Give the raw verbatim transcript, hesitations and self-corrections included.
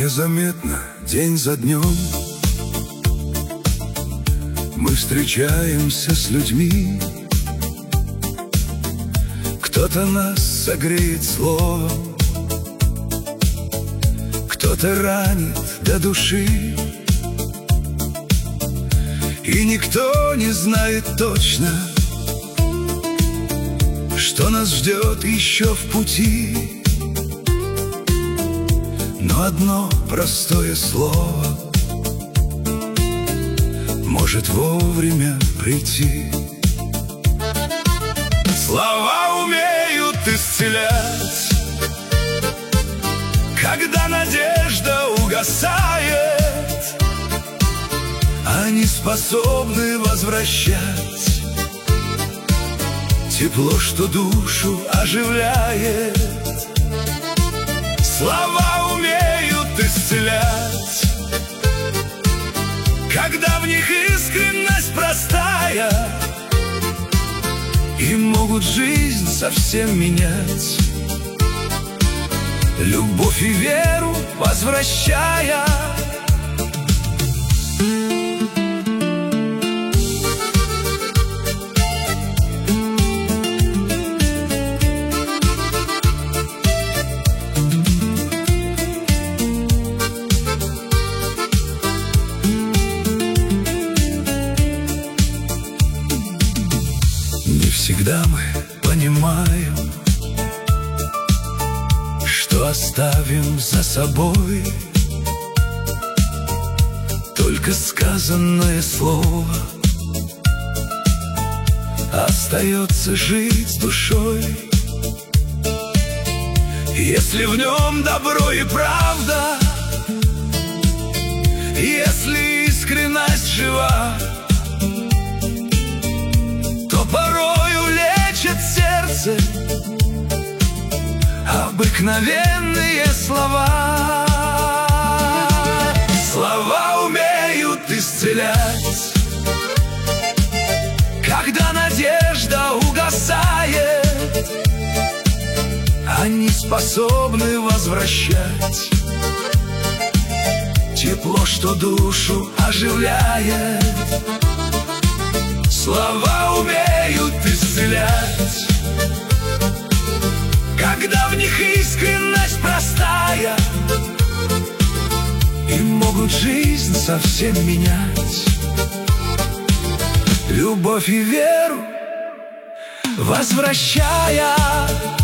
Незаметно, день за днем, мы встречаемся с людьми. Кто-то нас согреет словом, кто-то ранит до души. И никто не знает точно, что нас ждет еще в пути. Но одно простое слово может вовремя прийти. Слова умеют исцелять, когда надежда угасает. Они способны возвращать тепло, что душу оживляет. Слова умеют исцелять, когда в них искренность простая, и могут жизнь совсем менять, любовь и веру возвращая. Не всегда мы понимаем, что оставим за собой. Только сказанное слово остается жить с душой. Если в нем добро и правда, если искренность жива, то порою лечит сердце обыкновенные слова. Слова умеют исцелять, когда надежда угасает. Они способны возвращать тепло, что душу оживляет. Слова умеют исцелять, когда в них искренность простая, и могут жизнь совсем менять, любовь и веру возвращая.